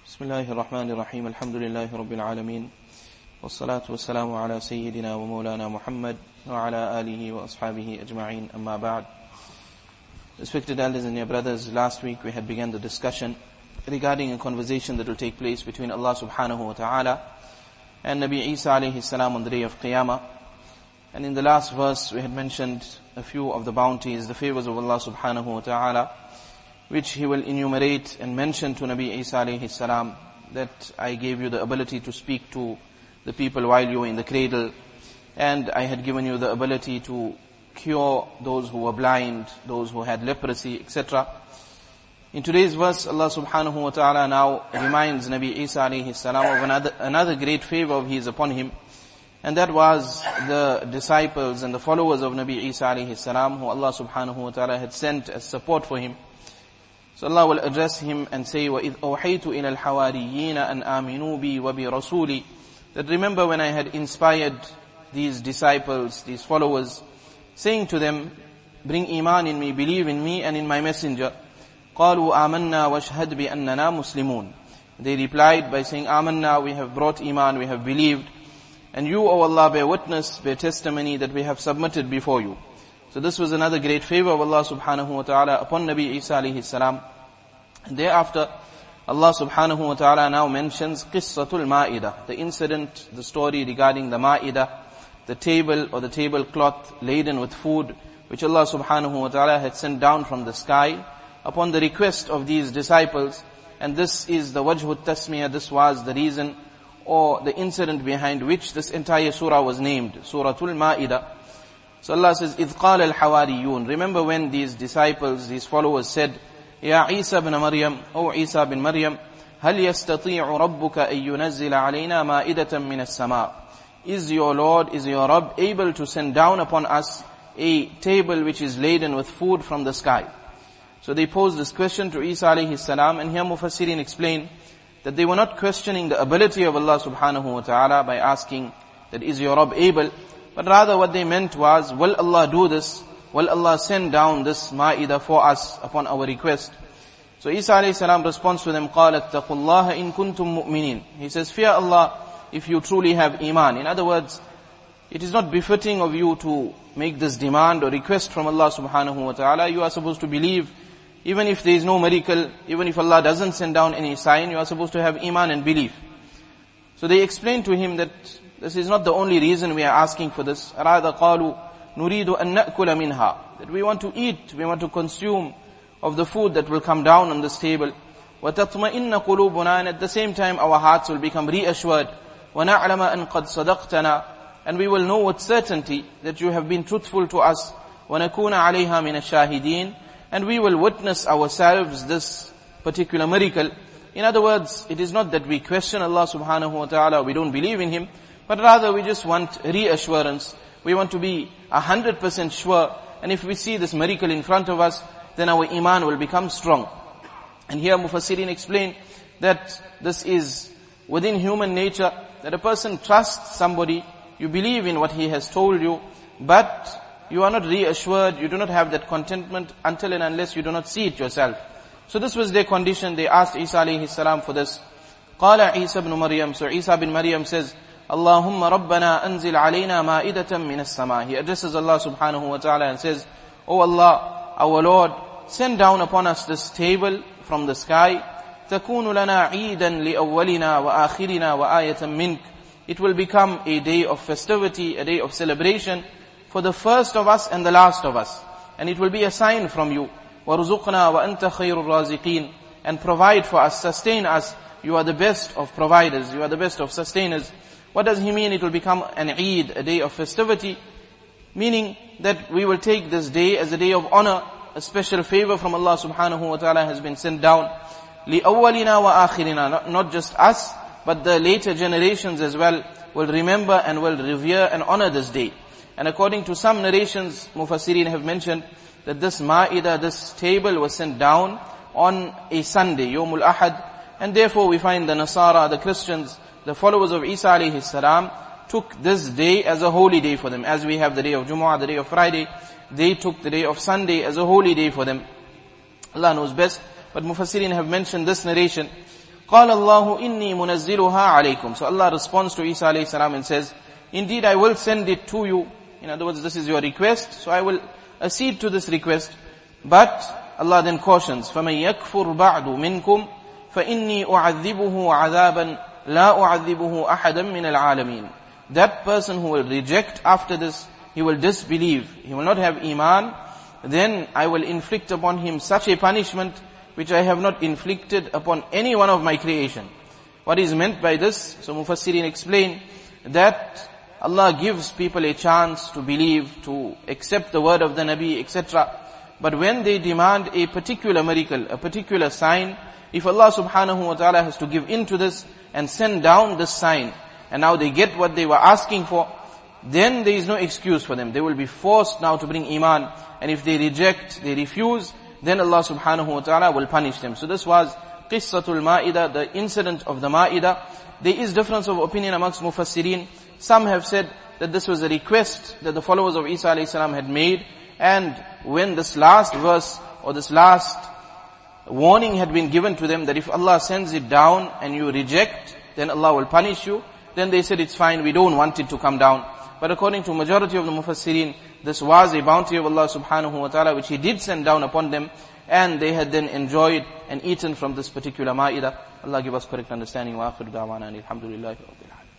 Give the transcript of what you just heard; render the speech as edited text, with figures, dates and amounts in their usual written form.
بسم الله الرحمن الرحيم الحمد لله رب العالمين والصلاة والسلام على سيدنا ومولانا محمد وعلى آله وأصحابه أجمعين أما بعد. Respected elders and dear brothers, last week we had begun the discussion regarding a conversation that will take place between Allah subhanahu wa ta'ala and Nabi Isa alayhi salam on the day of Qiyamah. And in the last verse we had mentioned a few of the bounties, the favors of Allah subhanahu wa ta'ala, which He will enumerate and mention to Nabi Isa alayhi salam, that I gave you the ability to speak to the people while you were in the cradle, and I had given you the ability to cure those who were blind, those who had leprosy, etc. In today's verse, Allah subhanahu wa ta'ala now reminds Nabi Isa alayhi salam of another great favor of His upon him, and that was the disciples and the followers of Nabi Isa alayhi salam, who Allah subhanahu wa ta'ala had sent as support for him. So Allah will address him and say, وَإِذْ أَوْحَيْتُ إِلَى الْحَوَارِيِّينَ أَنْ آمِنُوا بِي وَبِرَسُولِي. That remember when I had inspired these disciples, these followers, saying to them, bring iman in me, believe in me and in my messenger. قَالُوا آمَنَّا وَاشْهَدْ بِأَنَّنَا مُسْلِمُونَ. They replied by saying, Amanna, we have brought iman, we have believed, and you, O Allah, bear witness, bear testimony that we have submitted before you. So this was another great favor of Allah subhanahu wa ta'ala upon Nabi Isa alayhi salam. And thereafter, Allah subhanahu wa ta'ala now mentions Qissatul Ma'idah, the incident, the story regarding the Ma'idah, the table or the tablecloth laden with food, which Allah subhanahu wa ta'ala had sent down from the sky upon the request of these disciples. And this is the wajhut tasmiyah, this was the reason or the incident behind which this entire surah was named, Suratul Ma'idah. So Allah says, إِذْ قَالَ الْحَوَارِيُّونَ. Remember when these disciples, these followers said, يَا عِيسَى بن مريم, O Isa bin Maryam, هَلْ يَسْتَطِيعُ رَبُّكَ أَن يُنَزِّلَ عَلَيْنَا مَائِدَةً مِنَ السَّمَاءِ. Is your Lord, is your Rabb able to send down upon us a table which is laden with food from the sky? So they posed this question to Isa alayhi salam, and here Mufassirin explain that they were not questioning the ability of Allah subhanahu wa ta'ala by asking that is your Rabb able, but rather what they meant was, will Allah do this? Will Allah send down this ma'idah for us upon our request? So Isa alayhi salam responds to them, قَالَ اتَّقُوا اللَّهَ إِن كُنتُم مُؤْمِنِينَ. He says, fear Allah if you truly have iman. In other words, it is not befitting of you to make this demand or request from Allah subhanahu wa ta'ala. You are supposed to believe, even if there is no miracle, even if Allah doesn't send down any sign, you are supposed to have iman and belief. So they explained to him that this is not the only reason we are asking for this. Rather, قَالُوا نُرِيدُ أَن نَأْكُلَ مِنْهَا. That we want to eat, we want to consume of the food that will come down on this table. وَتَطْمَئِنَّ قُلُوبُنَا. And at the same time our hearts will become reassured. وَنَعْلَمَ أَن قَدْ صَدَقْتَنَا. And we will know with certainty that you have been truthful to us. وَنَكُونَ عَلَيْهَا مِنَ الشَّاهِدِينَ. And we will witness ourselves this particular miracle. In other words, it is not that we question Allah subhanahu wa ta'ala, we don't believe in Him, but rather we just want reassurance. We want to be 100% sure. And if we see this miracle in front of us, then our iman will become strong. And here Mufassirin explain that this is within human nature, that a person trusts somebody, you believe in what he has told you, but you are not reassured, you do not have that contentment until and unless you do not see it yourself. So this was their condition. They asked Isa alayhi salam for this. قَالَ عِيسَى بْنُ مَرْيَمَ. So Isa bin Maryam says, Allahumma Rabbana anzil alayna ma'idatan min as-sama. He addresses Allah subhanahu wa ta'ala and says, O Allah, our Lord, send down upon us this table from the sky. تَكُونُ لَنَا عِيدًا لِأَوَّلِنَا وَآخِرِنَا وَآيَةً مِنْكَ. It will become a day of festivity, a day of celebration for the first of us and the last of us. And it will be a sign from you. وَرُزُقْنَا وَأَنْتَ خَيْرُ الرَّازِقِينَ. And provide for us, sustain us. You are the best of providers, you are the best of sustainers. What does he mean? It will become an Eid, a day of festivity, meaning that we will take this day as a day of honor, a special favor from Allah subhanahu wa ta'ala has been sent down. لِأَوَّلِنَا وَآخِرِنَا. Not just us, but the later generations as well will remember and will revere and honor this day. And according to some narrations, Mufassirin have mentioned that this Ma'idah, this table was sent down on a Sunday, Yawmul Ahad, and therefore we find the Nasara, the Christians, the followers of Isa alayhi salam took this day as a holy day for them. As we have the day of Jumu'ah, the day of Friday, they took the day of Sunday as a holy day for them. Allah knows best, but Mufassirin have mentioned this narration. قال الله إني منزلها عليكم. So Allah responds to Isa alayhi salam and says, indeed I will send it to you. In other words, this is your request, so I will accede to this request. But Allah then cautions, فَمَنْ يَكْفُرْ بَعْدُ مِنْكُمْ فَإِنِّي أُعَذِّبُهُ عَذَابًا لَا أُعَذِّبُهُ أَحَدًا مِنَ الْعَالَمِينَ. That person who will reject after this, he will disbelieve, he will not have iman, then I will inflict upon him such a punishment which I have not inflicted upon any one of my creation. What is meant by this? So Mufassirin explain that Allah gives people a chance to believe, to accept the word of the Nabi, etc. But when they demand a particular miracle, a particular sign, if Allah subhanahu wa ta'ala has to give in to this and send down this sign, and now they get what they were asking for, then there is no excuse for them. They will be forced now to bring iman. And if they reject, they refuse, then Allah subhanahu wa ta'ala will punish them. So this was Qissatul Ma'idah, the incident of the Ma'idah. There is difference of opinion amongst Mufassirin. Some have said that this was a request that the followers of Isa alayhi salam had made, and when this last verse or this last warning had been given to them that if Allah sends it down and you reject, then Allah will punish you, then they said it's fine, we don't want it to come down. But according to majority of the Mufassirin, this was a bounty of Allah subhanahu wa ta'ala which He did send down upon them, and they had then enjoyed and eaten from this particular ma'idah. Allah give us correct understanding. Wa akhiru da'wana alhamdulillahi.